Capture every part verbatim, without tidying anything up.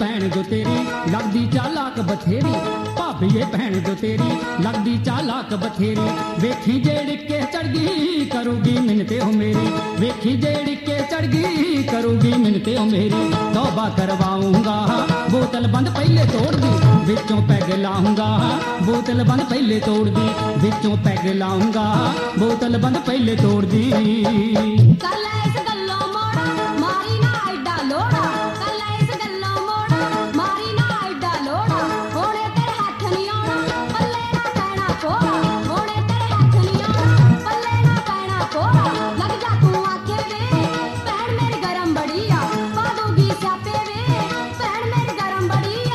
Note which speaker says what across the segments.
Speaker 1: भैन जो तेरी लगदी चालाक बथेरी, भाभीए भैन जो तेरी लगदी चालाक बथेरी। वेखी जेड़ी के चढ़गी करूगी मिन्नते हो मेरी, वेखी जेड़ी के चढ़गी करूगी मिन्नते हो मेरी। तौबा करवाऊंगा बोतल बंद पहले तोड़ दी, बिचों पैग लाऊंगा बोतल बंद पहले तोड़ दी, बिचों पैग लाऊंगा बोतल बंद पहले तोड़ दी।
Speaker 2: कल इस गल्लों मोड़ा मारी ना एडा लोड़ा, कल इस गल्लों मोड़ा मारी ना एडा लोड़ा। होने तेरे हाथ नहीं आना पल्ले ना पैना कोड़ा, होने तेरे हाथ नहीं आना पल्ले ना पैना कोड़ा। लग जा तू आखे वे भैन मेरी गरम बड़िया, पा दूंगी स्यापे वे भैन मेरी गरम बड़िया।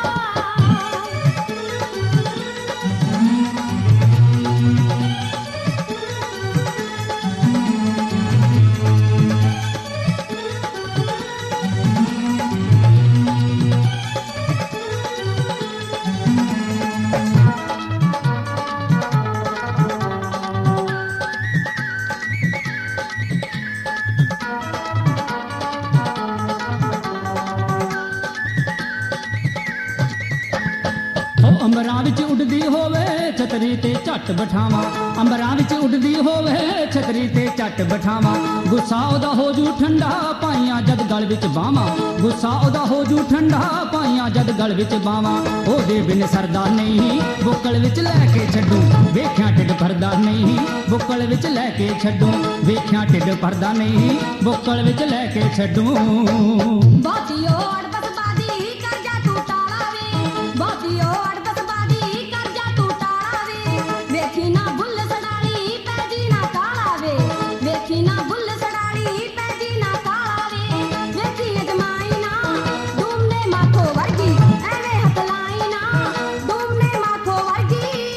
Speaker 1: अंबरां विच उड़दी होवे छतरी ते झट बठावां, अंबरां विच उड़दी होवे छतरी ते झट बठावां। गुस्सा ओदा हो जू ठंडा पाइयां जद गल विच बावां, गुस्सा ओदा हो जू ठंडा पाइयां जद गल विच बावां। ओदे बिन सरदा नहीं बुक्कल विच लैके छड्डूं, वेख्यां ढिड भरदा नहीं बुक्कल विच लैके छड्डूं, वेख्यां ढिड भरदा नहीं बुक्कल विच लैके छड्डूं।
Speaker 2: बहुतियो अड़बसबाजी कर जा तू टाला वे, बहुतियो अड़बसबाजी कर जा तू टाला वे। वेखी ना बुल्ल सड़ाली पैजी ना काला वे, वेखी ना बुल्ल सड़ाली पैजी ना काला वे। वेखी अजमाई ना दूमने माथो वर्गी, एवे हथ लाई ना दूमने माथो वर्गी।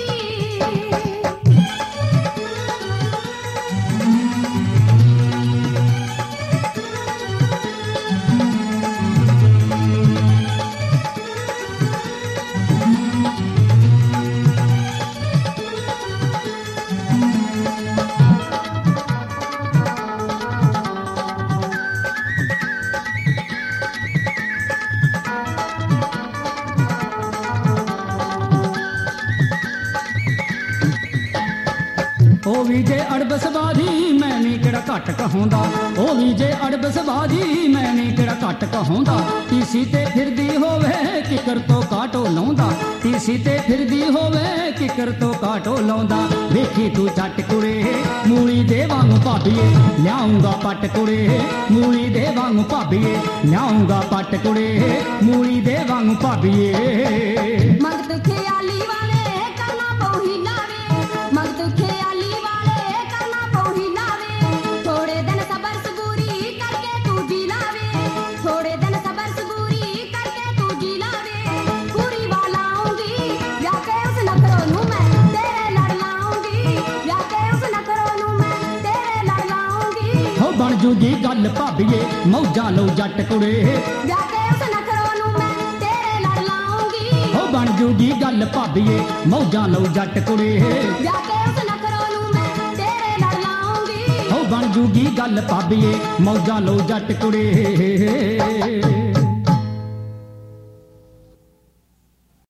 Speaker 1: ओ भी जे अड़बसबाजी मैं नहीं केड़ा घट कहांदा, ओ भी जे अड़बसबाजी मैं नहीं केड़ा घट कहांदा। तीसी ते फिरदी होवे किकर तो काटो लाउंदा, तीसी ते फिरदी होवे किकर तो काटो लाउंदा। वेखी तू जट कुड़े मूली दे वांगू भाभीए लियाऊंगा पट कुड़े, मूली दे वांगू भाभीए लियाऊंगा पट कुड़े, मूली दे वांगू भाभीए।
Speaker 2: मगत ख्याली वाले करना पौही लावे, मगत ख्याली वाले करना पौही लावे। थोड़े दिन सबर सबूरी करके तू जी लावे, थोड़े दिन सबर सबूरी करके तू जी लावे। पूरी वाला आऊंगी जाके उस नखरों नू मैं तेरे लड़ लाऊंगी, जाके उस नखरों नू मैं तेरे लड़ लाऊंगी।
Speaker 1: हो बन जूगी गल भाभीए मौजां लो जट कुड़े,
Speaker 2: जाके उस नखरों नू मैं तेरे लड़ लाऊंगी।
Speaker 1: हो बन जूगी गल भाभीए मौजां लो जट कुड़े,
Speaker 2: जाके उस नखरों नू मैं तेरे लड़ लाऊंगी।
Speaker 1: हो बन जूगी गल भाभीए मौजां लो जट कुड़े।